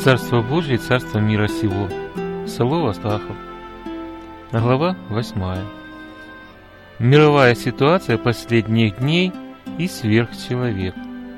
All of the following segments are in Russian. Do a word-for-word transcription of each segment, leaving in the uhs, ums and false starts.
Царство Божие и Царство мира сего. Село Астахов. Глава восьмая. Мировая ситуация последних дней и сверхчеловек.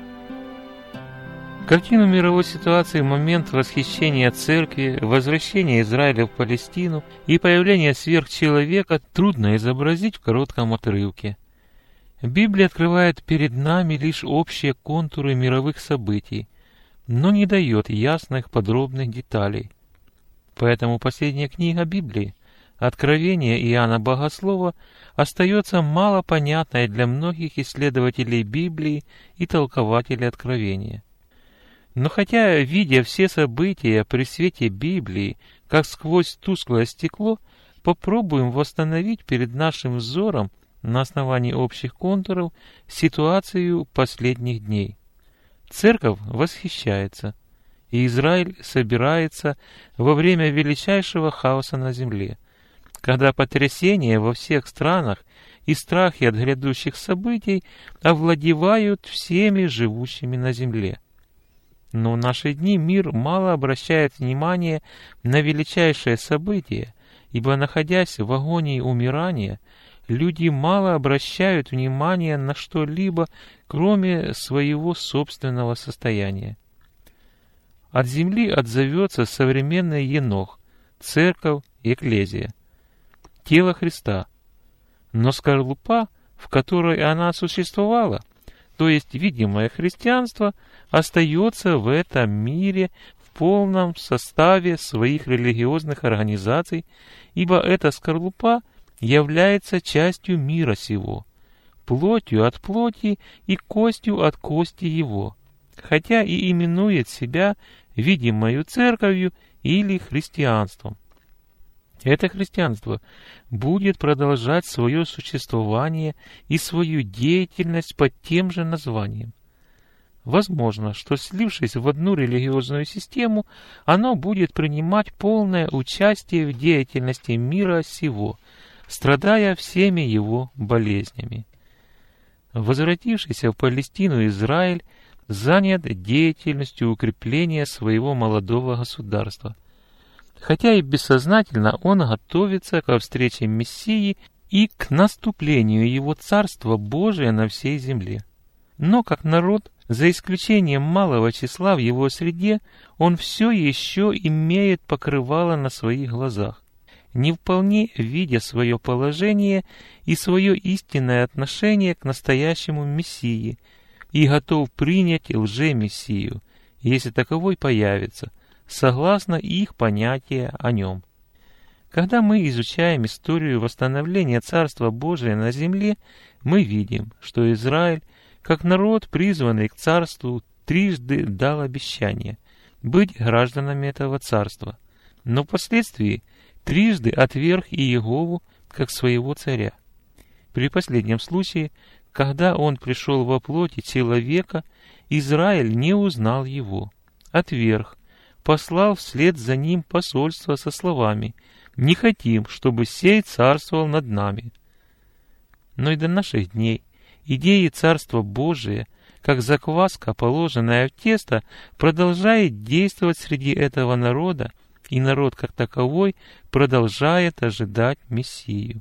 Картину мировой ситуации в момент восхищения церкви, возвращения Израиля в Палестину и появления сверхчеловека трудно изобразить в коротком отрывке. Библия открывает перед нами лишь общие контуры мировых событий, но не дает ясных подробных деталей. Поэтому последняя книга Библии, Откровение Иоанна Богослова, остается малопонятной для многих исследователей Библии и толкователей Откровения. Но хотя, видя все события при свете Библии, как сквозь тусклое стекло, попробуем восстановить перед нашим взором на основании общих контуров ситуацию последних дней. Церковь восхищается, и Израиль собирается во время величайшего хаоса на земле, когда потрясения во всех странах и страхи от грядущих событий овладевают всеми живущими на земле. Но в наши дни мир мало обращает внимание на величайшее событие, ибо, находясь в агонии умирания, люди мало обращают внимание на что-либо, кроме своего собственного состояния. От земли отзовется современный Енох, церковь, экклезия, тело Христа. Но скорлупа, в которой она существовала, то есть видимое христианство, остается в этом мире в полном составе своих религиозных организаций, ибо эта скорлупа является частью мира сего, плотью от плоти и костью от кости его, хотя и именует себя видимою церковью или христианством. Это христианство будет продолжать свое существование и свою деятельность под тем же названием. Возможно, что, слившись в одну религиозную систему, оно будет принимать полное участие в деятельности мира сего, страдая всеми его болезнями. Возвратившийся в Палестину Израиль занят деятельностью укрепления своего молодого государства, хотя и бессознательно он готовится ко встрече Мессии и к наступлению его Царства Божия на всей земле. Но как народ, за исключением малого числа в его среде, он все еще имеет покрывало на своих глазах, не вполне видя свое положение и свое истинное отношение к настоящему Мессии, и готов принять лже-мессию, если таковой появится, согласно их понятия о нем. Когда мы изучаем историю восстановления Царства Божия на земле, мы видим, что Израиль, как народ, призванный к Царству, трижды дал обещание быть гражданами этого Царства, но впоследствии трижды отверг Иегову как своего царя. При последнем случае, когда он пришел во плоти человека, Израиль не узнал его, отверг, послал вслед за ним посольство со словами: «Не хотим, чтобы сей царствовал над нами». Но и до наших дней идея Царства Божия, как закваска, положенная в тесто, продолжает действовать среди этого народа, и народ как таковой продолжает ожидать Мессию.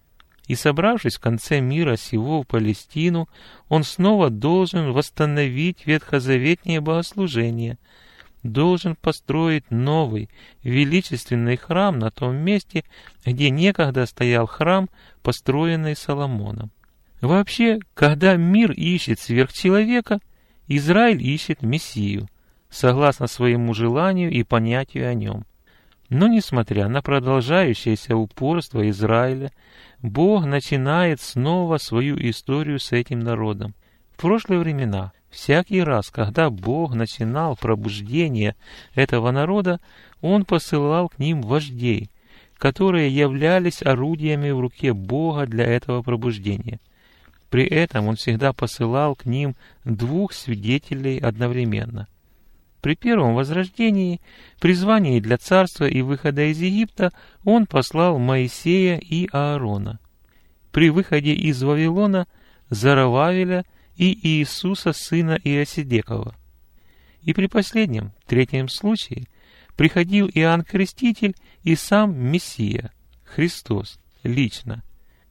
И, собравшись в конце мира сего в Палестину, он снова должен восстановить ветхозаветнее богослужение, должен построить новый, величественный храм на том месте, где некогда стоял храм, построенный Соломоном. Вообще, когда мир ищет сверхчеловека, Израиль ищет Мессию, согласно своему желанию и понятию о нем. Но, несмотря на продолжающееся упорство Израиля, Бог начинает снова свою историю с этим народом. В прошлые времена, всякий раз, когда Бог начинал пробуждение этого народа, Он посылал к ним вождей, которые являлись орудиями в руке Бога для этого пробуждения. При этом Он всегда посылал к ним двух свидетелей одновременно. При первом возрождении, призвании для царства и выхода из Египта, Он послал Моисея и Аарона. При выходе из Вавилона — Зарававеля и Иисуса, сына Иосидекова. И при последнем, третьем случае, приходил Иоанн Креститель и сам Мессия, Христос, лично.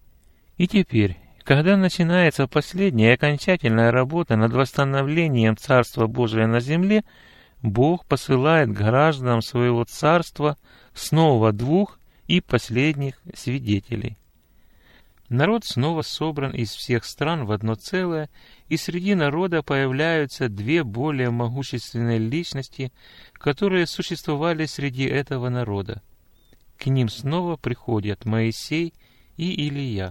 И теперь, когда начинается последняя и окончательная работа над восстановлением Царства Божия на земле, Бог посылает гражданам своего Царства снова двух и последних свидетелей. Народ снова собран из всех стран в одно целое, и среди народа появляются две более могущественные личности, которые существовали среди этого народа. К ним снова приходят Моисей и Илия.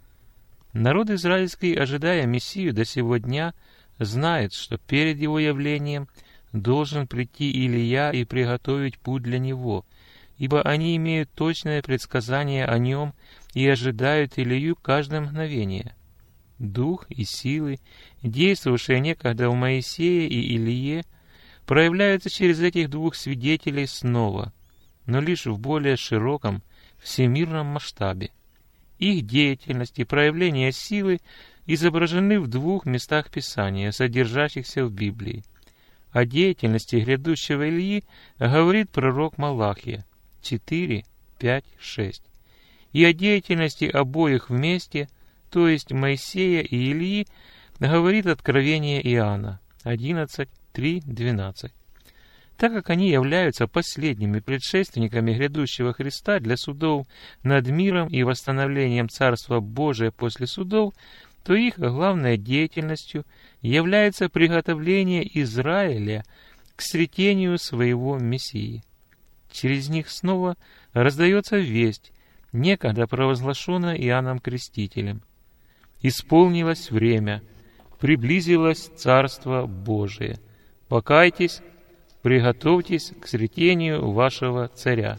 Народ израильский, ожидая Мессию до сего дня, знает, что перед его явлением должен прийти Илия и приготовить путь для него, ибо они имеют точное предсказание о нем и ожидают Илию каждое мгновение. Дух и силы, действовавшие некогда в Моисее и Илие, проявляются через этих двух свидетелей снова, но лишь в более широком, всемирном масштабе. Их деятельность и проявление силы изображены в двух местах Писания, содержащихся в Библии. О деятельности грядущего Илии говорит пророк Малахия четыре, пять, шесть. И о деятельности обоих вместе, то есть Моисея и Илии, говорит Откровение Иоанна одиннадцать, три, двенадцать. Так как они являются последними предшественниками грядущего Христа для судов над миром и восстановлением Царства Божия после судов, то их главной деятельностью является приготовление Израиля к сретению своего Мессии. Через них снова раздается весть, некогда провозглашенная Иоанном Крестителем. «Исполнилось время, приблизилось Царство Божие. Покайтесь, приготовьтесь к сретению вашего царя».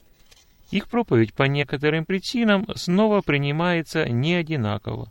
Их проповедь по некоторым причинам снова принимается не одинаково.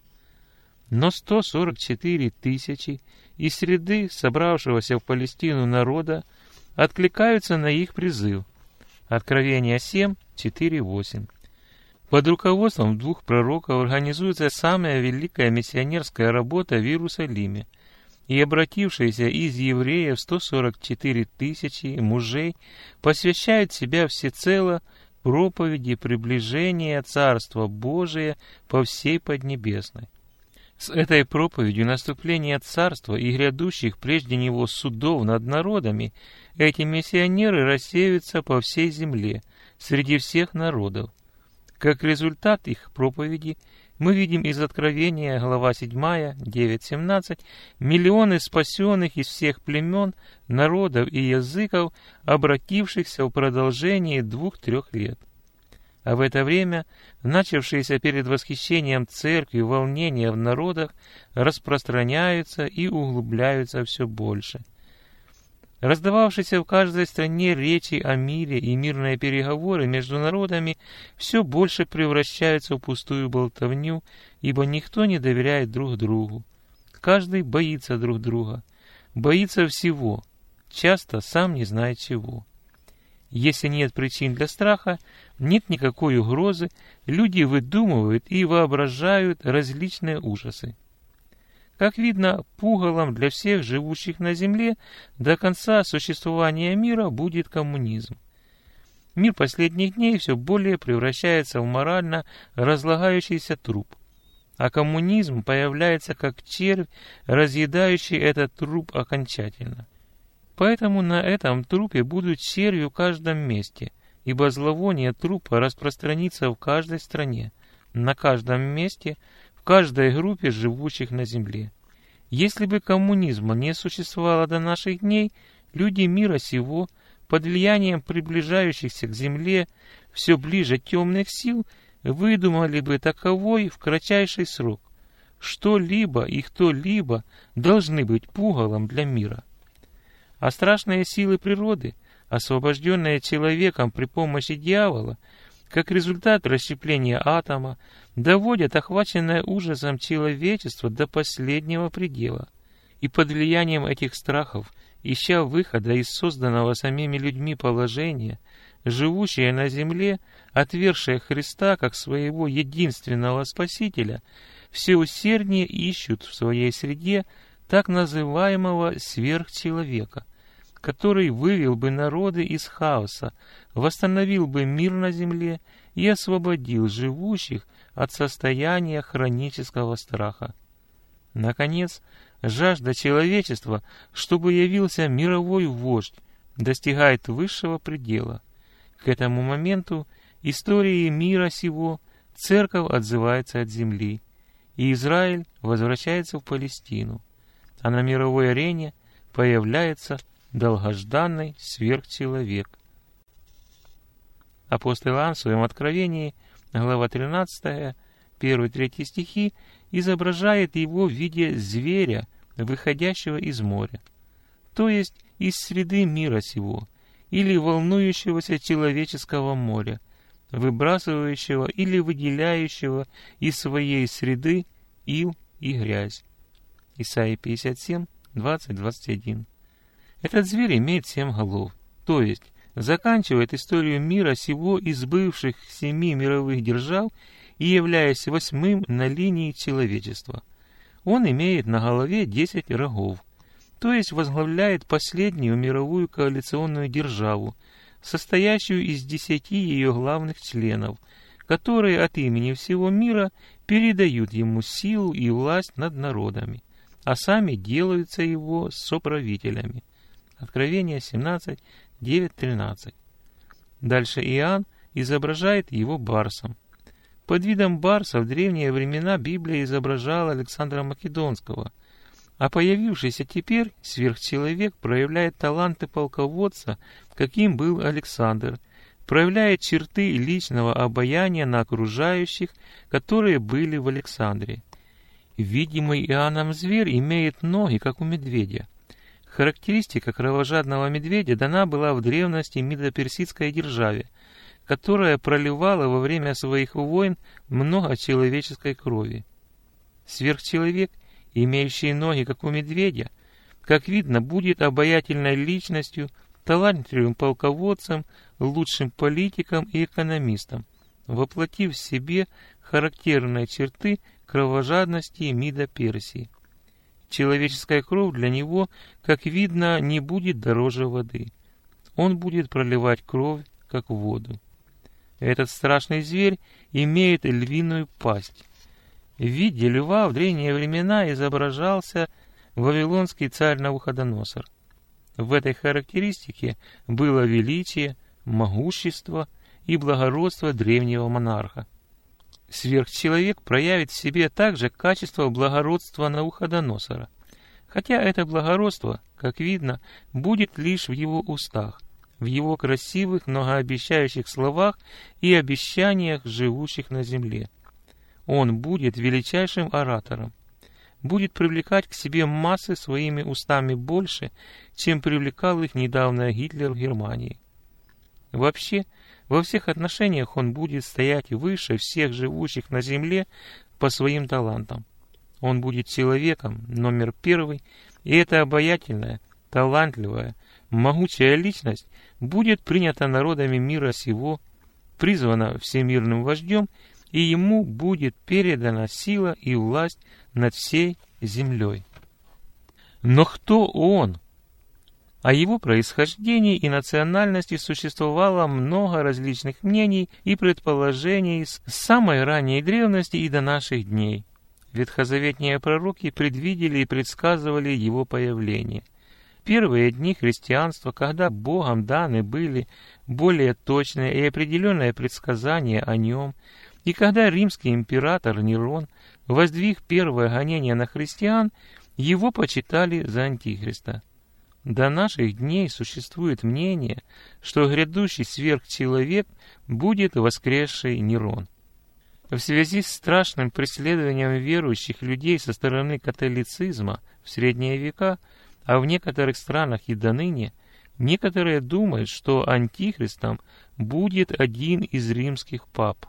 Но сто сорок четыре тысячи из среды собравшегося в Палестину народа откликаются на их призыв. Откровение семь, четыре, восемь. Под руководством двух пророков организуется самая великая миссионерская работа в Иерусалиме, и обратившиеся из евреев сто сорок четыре тысячи мужей посвящают себя всецело проповеди приближения Царства Божия по всей Поднебесной. С этой проповедью наступления Царства и грядущих прежде него судов над народами эти миссионеры рассеются по всей земле, среди всех народов. Как результат их проповеди мы видим из Откровения, глава седьмая, девять семнадцать, миллионы спасенных из всех племен, народов и языков, обратившихся в продолжении двух-трех лет. А в это время начавшиеся перед восхищением церкви волнения в народах распространяются и углубляются все больше. Раздававшиеся в каждой стране речи о мире и мирные переговоры между народами все больше превращаются в пустую болтовню, ибо никто не доверяет друг другу. Каждый боится друг друга, боится всего, часто сам не знает чего. Если нет причин для страха, нет никакой угрозы, люди выдумывают и воображают различные ужасы. Как видно, пугалом для всех живущих на земле до конца существования мира будет коммунизм. Мир последних дней все более превращается в морально разлагающийся труп, а коммунизм появляется как червь, разъедающий этот труп окончательно. Поэтому на этом трупе будут черви в каждом месте, ибо зловоние трупа распространится в каждой стране, на каждом месте, в каждой группе живущих на земле. Если бы коммунизма не существовало до наших дней, люди мира сего, под влиянием приближающихся к земле все ближе темных сил, выдумали бы таковой в кратчайший срок. Что-либо и кто-либо должны быть пугалом для мира. А страшные силы природы, освобожденные человеком при помощи дьявола, как результат расщепления атома, доводят охваченное ужасом человечество до последнего предела. И под влиянием этих страхов, ища выхода из созданного самими людьми положения, живущие на земле, отвергшие Христа как своего единственного Спасителя, все усерднее ищут в своей среде так называемого сверхчеловека, который вывел бы народы из хаоса, восстановил бы мир на земле и освободил живущих от состояния хронического страха. Наконец, жажда человечества, чтобы явился мировой вождь, достигает высшего предела. К этому моменту истории мира сего церковь отзывается от земли, и Израиль возвращается в Палестину, а на мировой арене появляется долгожданный сверхчеловек. Апостол Иоанн в своем Откровении, глава тринадцатая, первый-третий стихи, изображает его в виде зверя, выходящего из моря, то есть из среды мира сего, или волнующегося человеческого моря, выбрасывающего или выделяющего из своей среды ил и грязь. Исайя пятьдесят семь, двадцать двадцать один. Этот зверь имеет семь голов, то есть заканчивает историю мира сего из бывших семи мировых держав и являясь восьмым на линии человечества. Он имеет на голове десять рогов, то есть возглавляет последнюю мировую коалиционную державу, состоящую из десяти ее главных членов, которые от имени всего мира передают ему силу и власть над народами, а сами делаются его соправителями. Откровение семнадцать, девять тринадцать. Дальше Иоанн изображает его барсом. Под видом барса в древние времена Библия изображала Александра Македонского, а появившийся теперь сверхчеловек проявляет таланты полководца, каким был Александр, проявляет черты личного обаяния на окружающих, которые были в Александре. Видимый Иоанном зверь имеет ноги, как у медведя. Характеристика кровожадного медведя дана была в древности медоперсидской державе, которая проливала во время своих войн много человеческой крови. Сверхчеловек, имеющий ноги, как у медведя, как видно, будет обаятельной личностью, талантливым полководцем, лучшим политиком и экономистом, воплотив в себе характерные черты кровожадности Мида Персии. Человеческая кровь для него, как видно, не будет дороже воды. Он будет проливать кровь, как воду. Этот страшный зверь имеет львиную пасть. В виде льва в древние времена изображался вавилонский царь Навуходоносор. В этой характеристике было величие, могущество и благородство древнего монарха. Сверхчеловек проявит в себе также качество благородства Навуходоносора, хотя это благородство, как видно, будет лишь в его устах, в его красивых, многообещающих словах и обещаниях живущих на земле. Он будет величайшим оратором, будет привлекать к себе массы своими устами больше, чем привлекал их недавно Гитлер в Германии. Вообще, во всех отношениях он будет стоять выше всех живущих на земле по своим талантам. Он будет человеком номер первый, и эта обаятельная, талантливая, могучая личность будет принята народами мира сего, призвана всемирным вождем, и ему будет передана сила и власть над всей землей. Но кто он? О его происхождении и национальности существовало много различных мнений и предположений с самой ранней древности и до наших дней. Ветхозаветные пророки предвидели и предсказывали его появление. Первые дни христианства, когда Богом даны были более точные и определенные предсказания о нем, и когда римский император Нерон воздвиг первое гонение на христиан, его почитали за антихриста. До наших дней существует мнение, что грядущий сверхчеловек будет воскресший Нерон. В связи с страшным преследованием верующих людей со стороны католицизма в средние века, а в некоторых странах и до ныне, некоторые думают, что антихристом будет один из римских пап.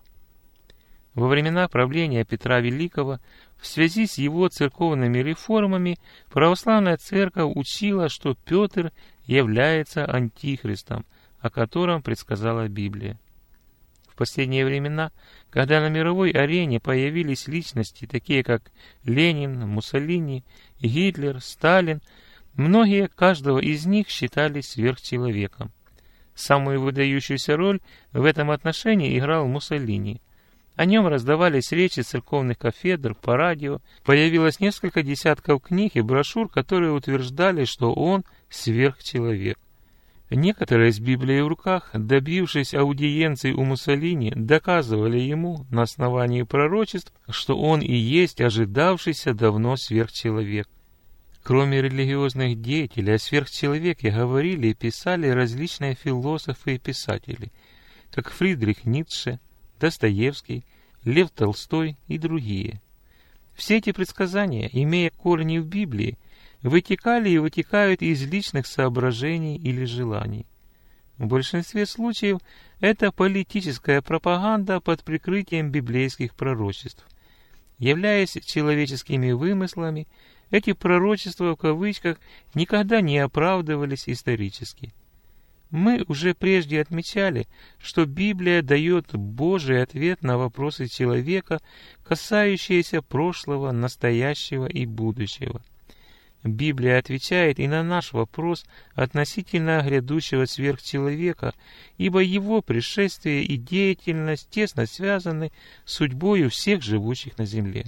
Во времена правления Петра Великого, в связи с его церковными реформами, православная церковь учила, что Петр является антихристом, о котором предсказала Библия. В последние времена, когда на мировой арене появились личности, такие как Ленин, Муссолини, Гитлер, Сталин, Многие каждого из них считали сверхчеловеком. Самую выдающуюся роль в этом отношении играл Муссолини. О нем раздавались речи церковных кафедр, по радио, появилось несколько десятков книг и брошюр, которые утверждали, что он сверхчеловек. Некоторые с Библией в руках, добившись аудиенции у Муссолини, доказывали ему на основании пророчеств, что он и есть ожидавшийся давно сверхчеловек. Кроме религиозных деятелей, о сверхчеловеке говорили и писали различные философы и писатели, как Фридрих Ницше, Достоевский, Лев Толстой и другие. Все эти предсказания, имея корни в Библии, вытекали и вытекают из личных соображений или желаний. В большинстве случаев это политическая пропаганда под прикрытием библейских пророчеств. Являясь человеческими вымыслами, эти пророчества в кавычках никогда не оправдывались исторически. Мы уже прежде отмечали, что Библия дает Божий ответ на вопросы человека, касающиеся прошлого, настоящего и будущего. Библия отвечает и на наш вопрос относительно грядущего сверхчеловека, ибо его пришествие и деятельность тесно связаны с судьбою всех живущих на земле.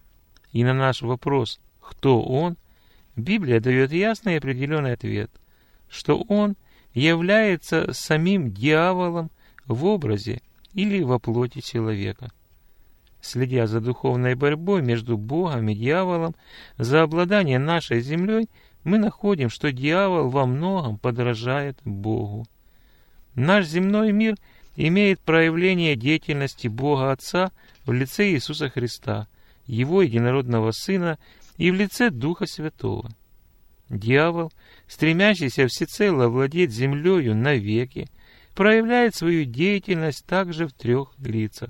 И на наш вопрос «Кто он?», Библия дает ясный и определенный ответ, что он является самим дьяволом в образе или во плоти человека. Следя за духовной борьбой между Богом и дьяволом за обладание нашей землей, мы находим, что дьявол во многом подражает Богу. Наш земной мир имеет проявление деятельности Бога Отца в лице Иисуса Христа, Его единородного Сына, и в лице Духа Святого. Дьявол, стремящийся всецело владеть землею навеки, проявляет свою деятельность также в трех лицах.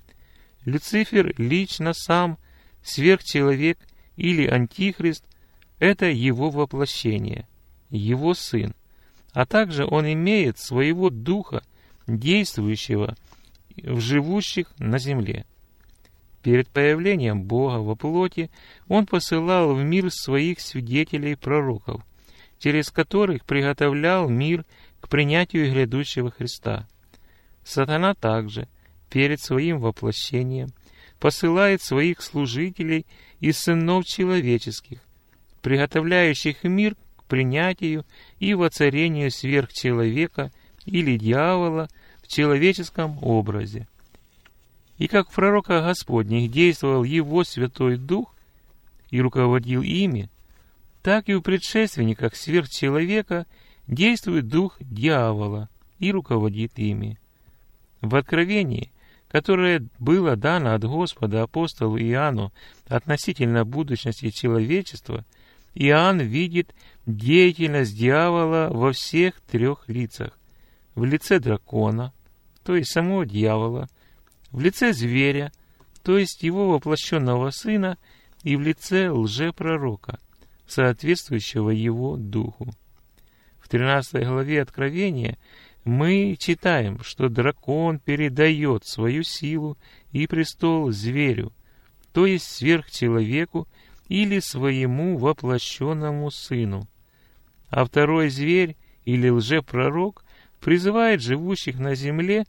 Люцифер лично сам, сверхчеловек или антихрист – это его воплощение, его сын, а также он имеет своего духа, действующего в живущих на земле. Перед появлением Бога во плоти Он посылал в мир своих свидетелей-пророков, через которых приготовлял мир к принятию грядущего Христа. Сатана также, перед своим воплощением, посылает своих служителей и сынов человеческих, приготовляющих мир к принятию и воцарению сверхчеловека или дьявола в человеческом образе. И как в пророках Господних действовал Его Святой Дух и руководил ими, так и у предшественников сверхчеловека действует дух дьявола и руководит ими. В Откровении, которое было дано от Господа апостолу Иоанну относительно будущности человечества, Иоанн видит деятельность дьявола во всех трех лицах: в лице дракона, то есть самого дьявола, в лице зверя, то есть его воплощенного сына, и в лице лжепророка, соответствующего его духу. В тринадцатой главе Откровения мы читаем, что дракон передает свою силу и престол зверю, то есть сверхчеловеку или своему воплощенному сыну. А второй зверь или лжепророк призывает живущих на земле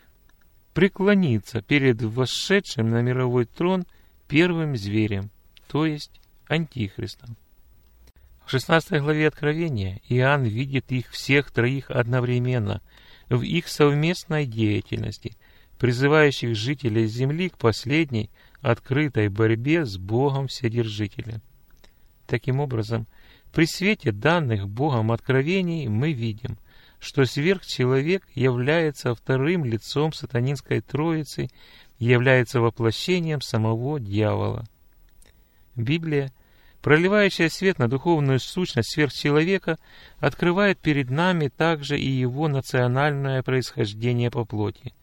преклониться перед восшедшим на мировой трон первым зверем, то есть антихристом. В шестнадцатой главе Откровения Иоанн видит их всех троих одновременно в их совместной деятельности, призывающих жителей земли к последней открытой борьбе с Богом Вседержителем. Таким образом, при свете данных Богом откровений мы видим, что сверхчеловек является вторым лицом сатанинской троицы, является воплощением самого дьявола. Библия, проливающая свет на духовную сущность сверхчеловека, открывает перед нами также и его национальное происхождение по плоти.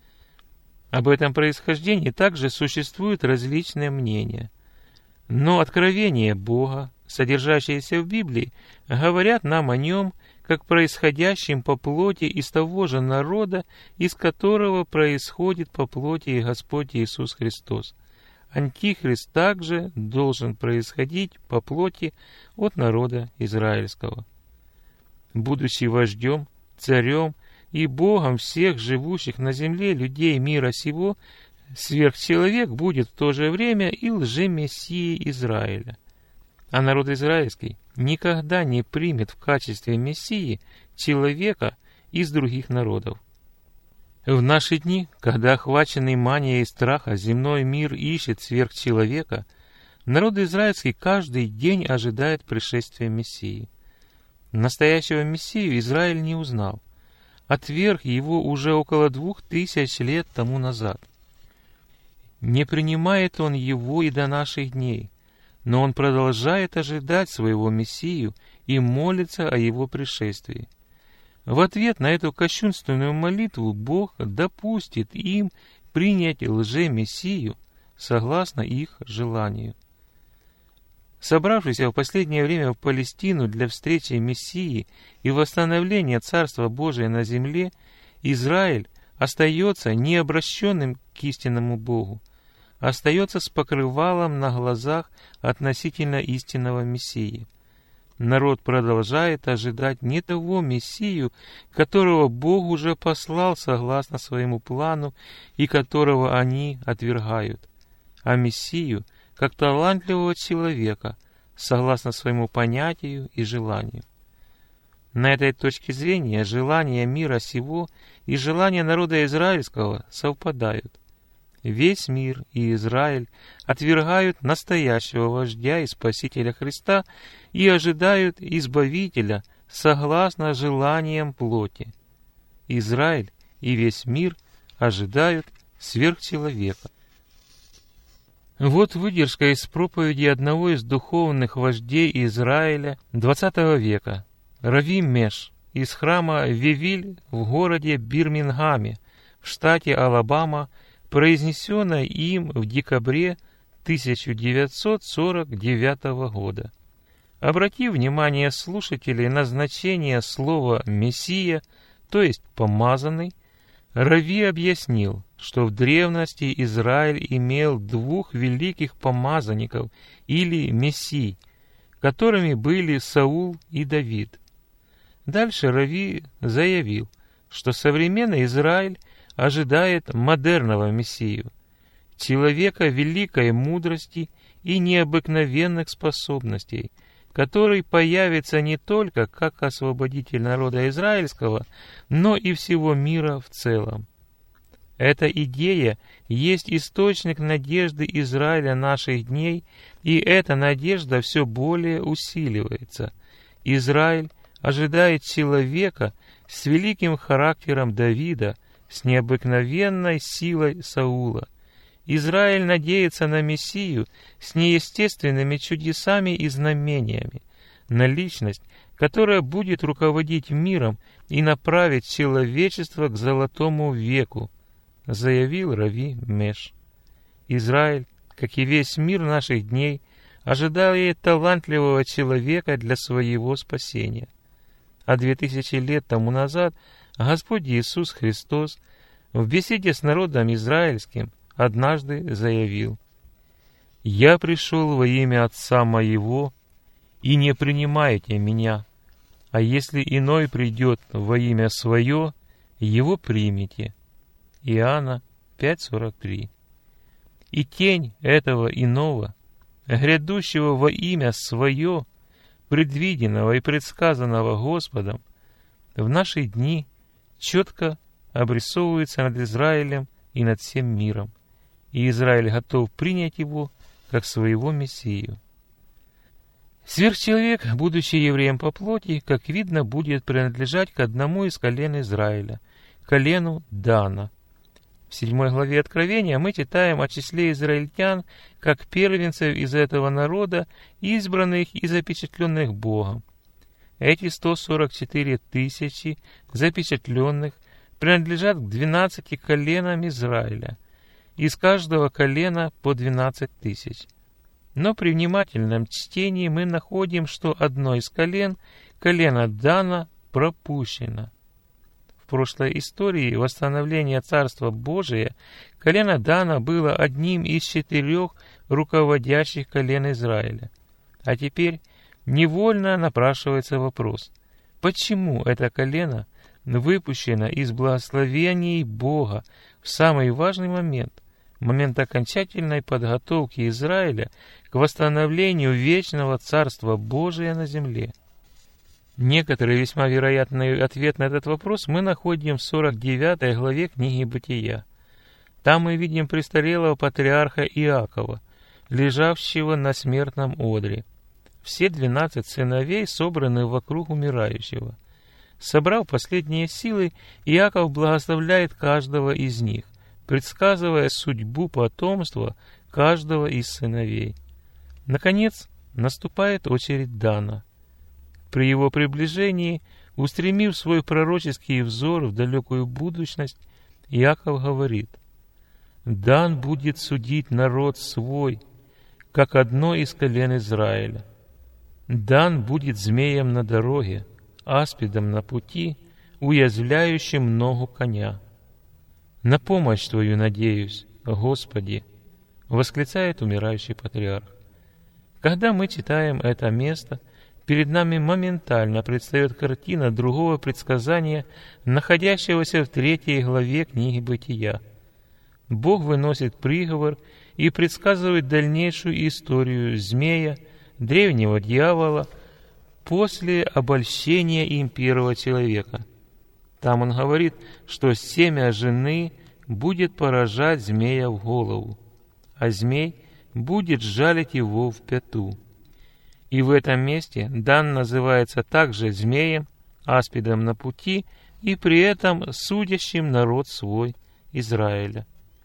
Об этом происхождении также существуют различные мнения. Но откровения Бога, содержащиеся в Библии, говорят нам о нем как происходящим по плоти из того же народа, из которого происходит по плоти и Господь Иисус Христос, Антихрист также должен происходить по плоти от народа израильского. Будучи вождем, царем и Богом всех живущих на земле людей мира сего, сверхчеловек будет в то же время и лжемессией Израиля. А народ израильский никогда не примет в качестве мессии человека из других народов. В наши дни, когда охваченный манией страха земной мир ищет сверхчеловека, народ израильский каждый день ожидает пришествия Мессии. Настоящего Мессию Израиль не узнал, отверг его уже около двух тысяч лет тому назад. Не принимает он его и до наших дней, но он продолжает ожидать своего Мессию и молится о его пришествии. В ответ на эту кощунственную молитву Бог допустит им принять лже-мессию согласно их желанию. Собравшись в последнее время в Палестину для встречи Мессии и восстановления Царства Божия на земле, Израиль остается необращенным к истинному Богу, остается с покрывалом на глазах относительно истинного Мессии. Народ продолжает ожидать не того Мессию, которого Бог уже послал согласно своему плану и которого они отвергают, а Мессию как талантливого человека, согласно своему понятию и желанию. На этой точке зрения желания мира сего и желания народа израильского совпадают. Весь мир и Израиль отвергают настоящего вождя и Спасителя Христа и ожидают Избавителя согласно желаниям плоти. Израиль и весь мир ожидают сверхчеловека. Вот выдержка из проповеди одного из духовных вождей Израиля двадцатого века, Рави Меш, из храма Вевиль в городе Бирмингаме, в штате Алабама, произнесенное им в декабре тысяча девятьсот сорок девятого года. Обратив внимание слушателей на значение слова «мессия», то есть «помазанный», Рави объяснил, что в древности Израиль имел двух великих помазанников или мессий, которыми были Саул и Давид. Дальше Рави заявил, что современный Израиль ожидает модерного мессию, человека великой мудрости и необыкновенных способностей, который появится не только как освободитель народа израильского, но и всего мира в целом. Эта идея есть источник надежды Израиля наших дней, и эта надежда все более усиливается. Израиль ожидает человека с великим характером Давида, с необыкновенной силой Саула. Израиль надеется на Мессию с неестественными чудесами и знамениями, на личность, которая будет руководить миром и направить человечество к золотому веку, заявил Рави Меш. Израиль, как и весь мир наших дней, ожидает талантливого человека для своего спасения. А две тысячи лет тому назад Господь Иисус Христос в беседе с народом израильским однажды заявил: «Я пришел во имя Отца Моего, и не принимаете Меня, а если иной придет во имя Свое, Его примите». Иоанна пять сорок три. И тень этого иного, грядущего во имя Свое, предвиденного и предсказанного Господом, в наши дни четко обрисовывается над Израилем и над всем миром, и Израиль готов принять его как своего Мессию. Сверхчеловек, будучи евреем по плоти, как видно, будет принадлежать к одному из колен Израиля, колену Дана. В седьмой главе Откровения мы читаем о числе израильтян как первенцев из этого народа, избранных и запечатленных Богом. Эти сто сорок четыре тысячи запечатленных принадлежат к двенадцати коленам Израиля, из каждого колена по двенадцать тысяч. Но при внимательном чтении мы находим, что одно из колен, колено Дана, пропущено. В прошлой истории восстановления Царства Божия колено Дана было одним из четырех руководящих колен Израиля. А теперь невольно напрашивается вопрос, почему это колено выпущено из благословений Бога в самый важный момент, момент окончательной подготовки Израиля к восстановлению вечного Царства Божия на земле? Некоторый весьма вероятный ответ на этот вопрос мы находим в сорок девятой главе книги Бытия. Там мы видим престарелого патриарха Иакова, лежавшего на смертном одре. Все двенадцать сыновей собраны вокруг умирающего. Собрав последние силы, Иаков благословляет каждого из них, предсказывая судьбу потомства каждого из сыновей. Наконец, наступает очередь Дана. При его приближении, устремив свой пророческий взор в далекую будущность, Иаков говорит: «Дан будет судить народ свой, как одно из колен Израиля. Дан будет змеем на дороге, аспидом на пути, уязвляющим ногу коня. На помощь Твою надеюсь, Господи!» — восклицает умирающий патриарх. Когда мы читаем это место, перед нами моментально предстает картина другого предсказания, находящегося в третьей главе книги Бытия. Бог выносит приговор и предсказывает дальнейшую историю змея, древнего дьявола, после обольщения им первого человека. Там он говорит, что семя жены будет поражать змея в голову, а змей будет жалить его в пяту. И в этом месте Дан называется также змеем, аспидом на пути и при этом судящим народ свой Израиля.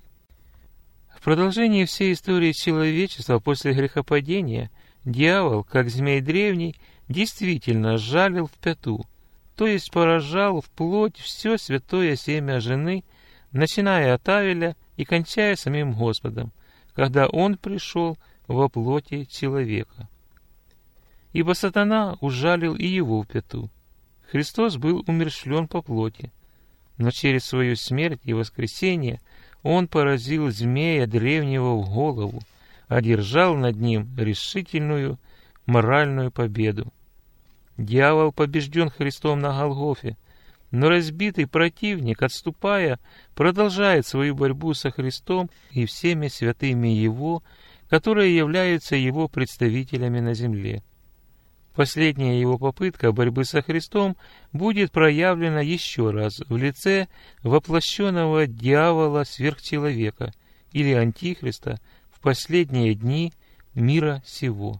В продолжении всей истории человечества после грехопадения дьявол, как змей древний, действительно жалил в пяту, то есть поражал вплоть все святое семя жены, начиная от Авеля и кончая самим Господом, когда он пришел во плоти человека. Ибо сатана ужалил и его в пяту. Христос был умерщвлен по плоти, но через свою смерть и воскресение он поразил змея древнего в голову, одержал над ним решительную моральную победу. Дьявол побежден Христом на Голгофе, но разбитый противник, отступая, продолжает свою борьбу со Христом и всеми святыми Его, которые являются Его представителями на земле. Последняя его попытка борьбы со Христом будет проявлена еще раз в лице воплощенного дьявола-сверхчеловека или Антихриста в последние дни мира сего.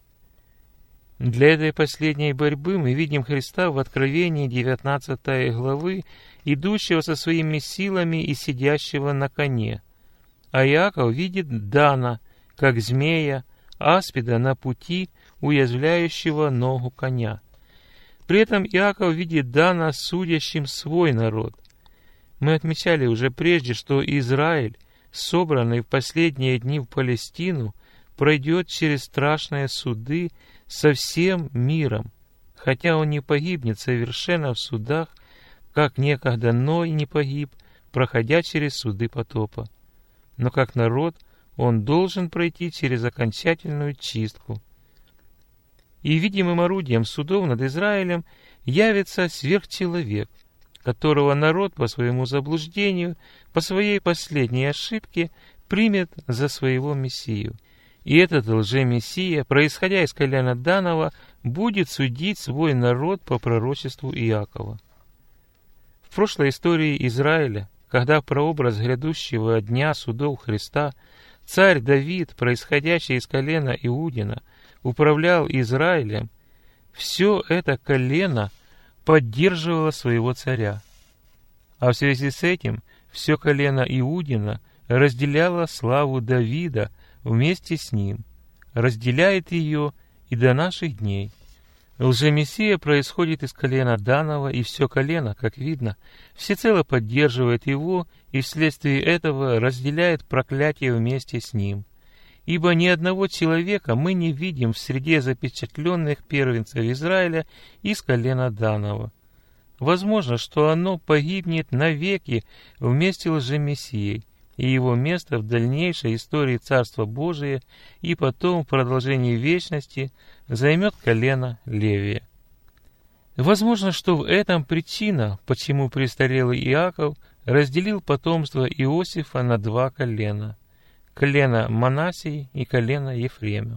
Для этой последней борьбы мы видим Христа в Откровении девятнадцатой главы, идущего со своими силами и сидящего на коне. А Иаков видит Дана, как змея, аспида на пути, уязвляющего ногу коня. При этом Иаков видит Дана судящим свой народ. Мы отмечали уже прежде, что Израиль, собранный в последние дни в Палестину, пройдет через страшные суды со всем миром, хотя он не погибнет совершенно в судах, как некогда Ной не погиб, проходя через суды потопа. Но как народ он должен пройти через окончательную чистку. И видимым орудием судов над Израилем явится сверхчеловек, которого народ по своему заблуждению, по своей последней ошибке примет за своего Мессию. И этот лжемессия, происходя из колена Данова, будет судить свой народ по пророчеству Иакова. В прошлой истории Израиля, когда прообраз грядущего дня судов Христа, царь Давид, происходящий из колена Иудина, управлял Израилем, все это колено поддерживало своего царя. А в связи с этим все колено Иудина разделяло славу Давида вместе с ним, разделяет ее и до наших дней. Лжемессия происходит из колена Данова, и все колено, как видно, всецело поддерживает его и вследствие этого разделяет проклятие вместе с ним. Ибо ни одного человека мы не видим в среде запечатленных первенцев Израиля из колена Данова. Возможно, что оно погибнет навеки вместе с лжемессией, и его место в дальнейшей истории Царства Божия и потом в продолжении вечности займет колено Левия. Возможно, что в этом причина, почему престарелый Иаков разделил потомство Иосифа на два колена – колено Манассии и колено Ефремова.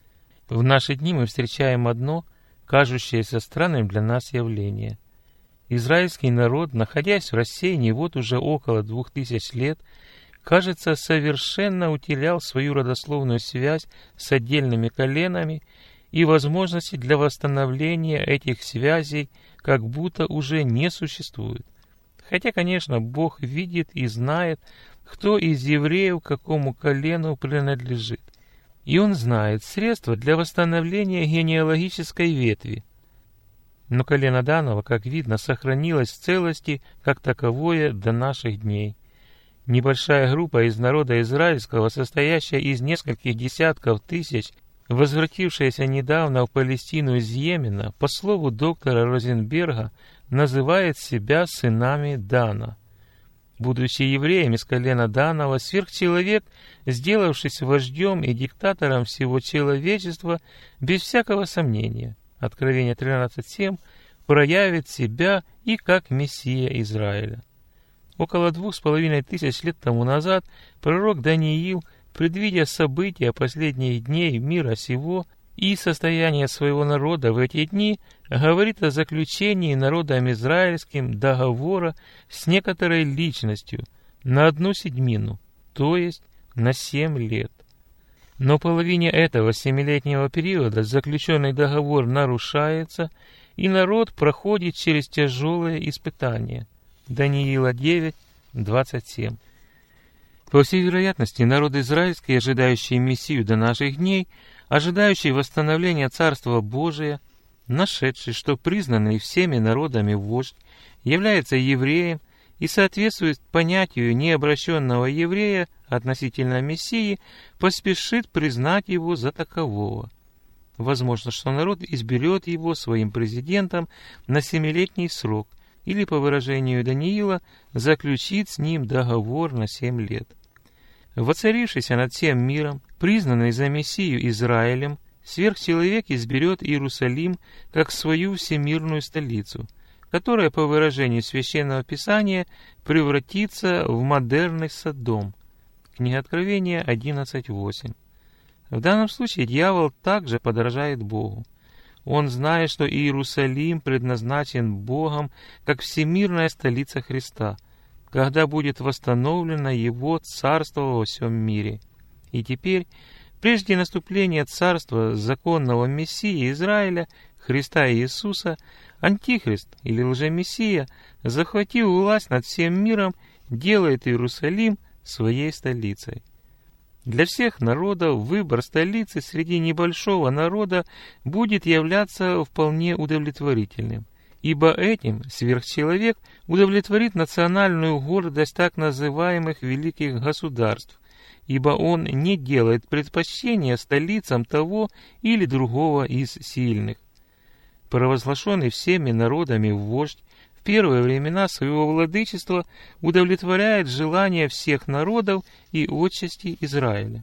В наши дни мы встречаем одно, кажущееся странным для нас явление. Израильский народ, находясь в рассеянии вот уже около двух тысяч лет, кажется, совершенно утерял свою родословную связь с отдельными коленами, и возможности для восстановления этих связей как будто уже не существует. Хотя, конечно, Бог видит и знает, кто из евреев к какому колену принадлежит. И Он знает средства для восстановления генеалогической ветви. Но колено Данова, как видно, сохранилось в целости как таковое до наших дней. Небольшая группа из народа израильского, состоящая из нескольких десятков тысяч, возвратившаяся недавно в Палестину из Йемена, по слову доктора Розенберга, называет себя сынами Дана. Будучи евреем из колена Данова, сверхчеловек, сделавшись вождем и диктатором всего человечества, без всякого сомнения, Откровение тринадцать семь, проявит себя и как Мессия Израиля. Около двух с половиной тысяч лет тому назад пророк Даниил, предвидя события последних дней мира сего и состояние своего народа в эти дни, говорит о заключении народом израильским договора с некоторой личностью на одну седьмину, то есть на семь лет. Но в половине этого семилетнего периода заключенный договор нарушается, и народ проходит через тяжелые испытания. Даниила девять, двадцать семь. По всей вероятности, народ израильский, ожидающий Мессию до наших дней, ожидающий восстановления Царства Божия, нашедший, что признанный всеми народами вождь, является евреем и соответствует понятию необращенного еврея относительно Мессии, поспешит признать его за такового. Возможно, что народ изберет его своим президентом на семилетний срок, или, по выражению Даниила, заключит с ним договор на семь лет. Воцарившийся над всем миром, признанный за Мессию Израилем, сверхчеловек изберет Иерусалим как свою всемирную столицу, которая, по выражению Священного Писания, превратится в модерный Содом. Книга Откровения одиннадцать восемь. В данном случае дьявол также подражает Богу. Он знает, что Иерусалим предназначен Богом как всемирная столица Христа, когда будет восстановлено Его царство во всем мире. И теперь, прежде наступления царства законного Мессии Израиля, Христа Иисуса, Антихрист или лжемессия, захватив власть над всем миром, делает Иерусалим своей столицей. Для всех народов выбор столицы среди небольшого народа будет являться вполне удовлетворительным, ибо этим сверхчеловек удовлетворит национальную гордость так называемых великих государств, ибо он не делает предпочтения столицам того или другого из сильных. Провозглашенный всеми народами вождь в первые времена своего владычества удовлетворяет желания всех народов и отчасти Израиля.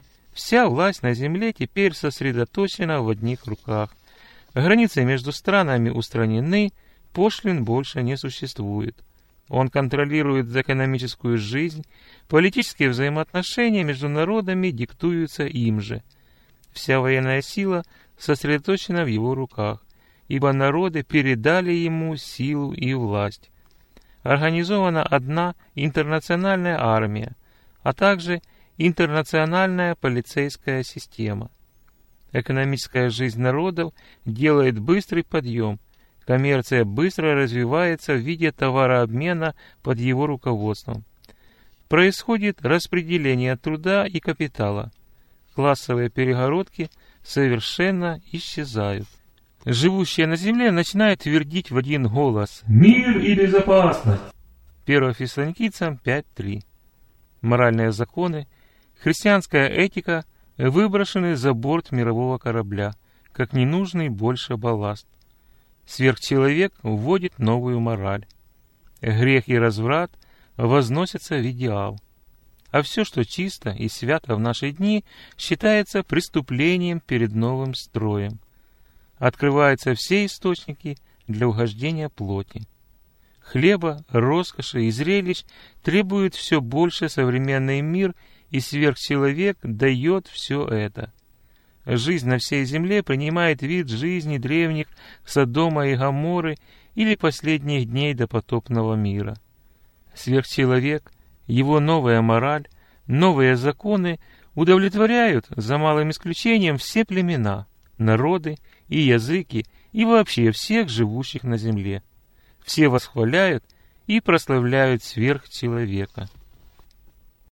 Вся власть на земле теперь сосредоточена в одних руках. Границы между странами устранены, пошлин больше не существует. Он контролирует экономическую жизнь, политические взаимоотношения между народами диктуются им же. Вся военная сила сосредоточена в его руках, ибо народы передали ему силу и власть. Организована одна интернациональная армия, а также интернациональная полицейская система. Экономическая жизнь народов делает быстрый подъем, коммерция быстро развивается в виде товарообмена под его руководством. Происходит распределение труда и капитала. Классовые перегородки совершенно исчезают. Живущие на земле начинают твердить в один голос «Мир и безопасность!» первое Фессалоникийцам пять три. Моральные законы, христианская этика выброшены за борт мирового корабля, как ненужный больше балласт. Сверхчеловек вводит новую мораль. Грех и разврат возносятся в идеал. А все, что чисто и свято в наши дни, считается преступлением перед новым строем. Открываются все источники для угождения плоти. Хлеба, роскоши и зрелищ требует все больше современный мир, и сверхчеловек дает все это. Жизнь на всей земле принимает вид жизни древних Содома и Гоморры или последних дней допотопного мира. Сверхчеловек, его новая мораль, новые законы удовлетворяют, за малым исключением, все племена, народы и языки и вообще всех живущих на земле. Все восхваляют и прославляют сверхчеловека.